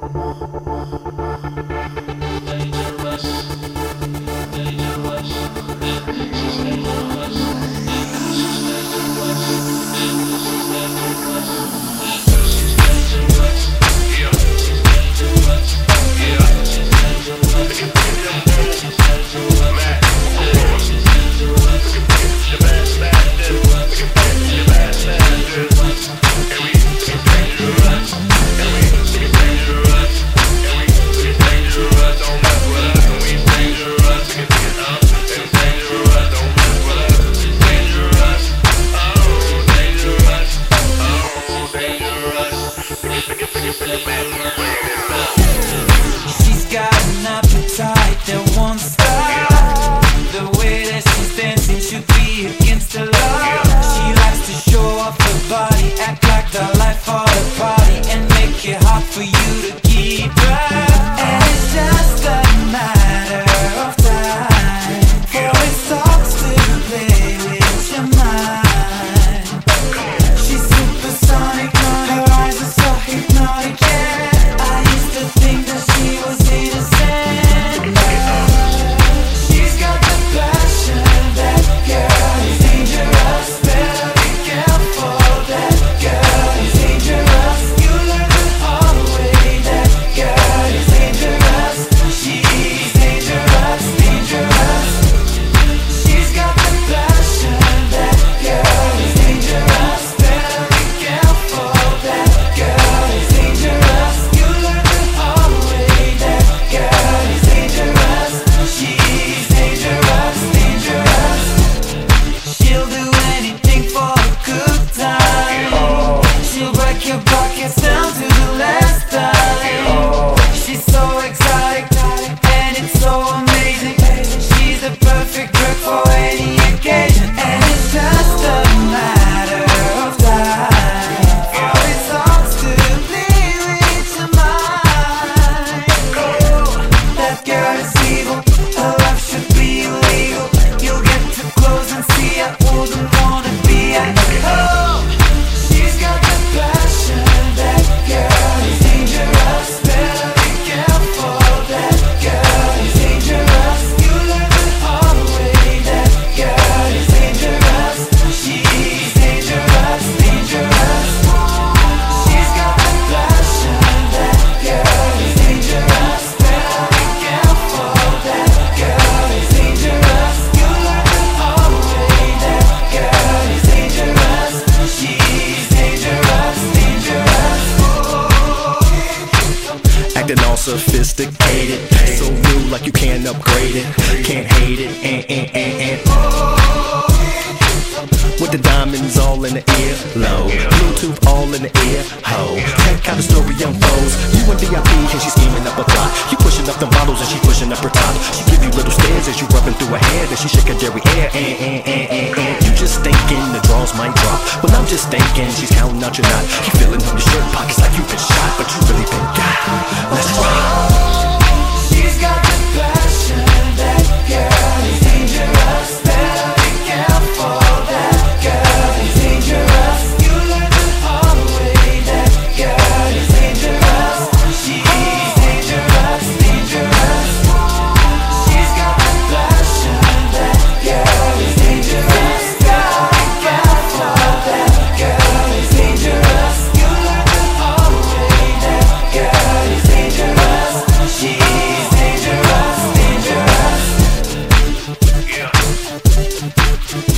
She's got an appetite that won't stop. The way that she's dancing should be against the law. She likes to show off her body, act like the life of the party, and make it hard for you to keep her. And it's just a matter of time for it starts to play with your mind. She's supersonic, her eyes are so hypnotic, yeah. I used to think that she was innocent. She's got the passion, that girl is dangerous. Better be careful, that girl is dangerous. You learn the hard way, that girl is dangerous. She's dangerous, dangerous. She's got the passion, that girl is dangerous. Better be careful, that girl is dangerous. You learn the hard way, that girl is dangerous. She's dangerous, dangerous. She'll do anything for a good time. She'll break your pockets down to the last dime. She's so exotic, and it's so amazing. She's the perfect drug for any occasion, and it's just a matter of time for it starts to play with your mind. That girl is evil, her life should be illegal. You'll get too close and see I wouldn't wanna be at home. She's got the passion, that girl is dangerous. Better be careful, that girl is dangerous. You learn the hard way, that girl is dangerous. She's dangerous, dangerous. She's got the passion, that girl is dangerous. Better be careful, that girl is dangerous. You learn the hard way, that girl is dangerous. She's dangerous, dangerous. Acting all sophisticated, so new like you can't upgrade it, can't hate it, with the diamonds all in the ear, low, Bluetooth all in the ear, ho. Check how the story unfolds. You in VIP and she's scheming up a plot. You pushing up the bottles and she pushing up her top. She give you little stares as you rubbing through her hair, then she shaking Jerry hair, You just thinking the draws might drop. Well, I'm just thinking she's counting out your knot. You feeling on your shirt pockets like you've been shot, but you really been got. Let's rock. She's got the passion, that girl is dangerous. Better be careful, that girl is dangerous. You learn the hard way, that girl is dangerous. She's dangerous, dangerous. She's got the passion, that girl is dangerous. Better be careful, that girl is dangerous. You learn the hard way, that girl is dangerous. She's dangerous, dangerous. Yeah.